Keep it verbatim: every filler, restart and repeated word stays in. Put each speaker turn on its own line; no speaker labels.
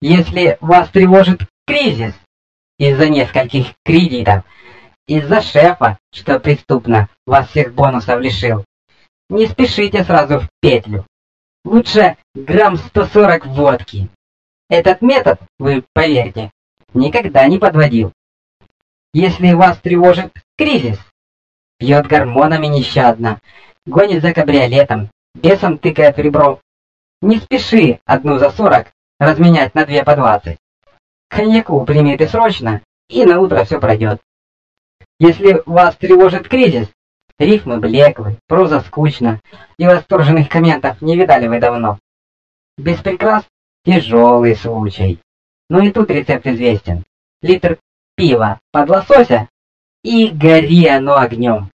Если вас тревожит кризис из-за нескольких кредитов, из-за шефа, что преступно вас всех бонусов лишил, не спешите сразу в петлю. Лучше грамм сто сорок водки. Этот метод, вы поверьте, никогда не подводил. Если вас тревожит кризис, пьет гормонами нещадно, гонит за кабриолетом, бесом тыкает в ребро, не спеши одну за сорок разменять на две по двадцать. Коньяку прими ты срочно, и на утро все пройдет. Если вас тревожит кризис, рифмы блеклы, проза скучна, и восторженных комментов не видали вы давно. Без прикрас тяжелый случай. Но и тут рецепт известен. Литр пива под лосося, и гори оно огнем.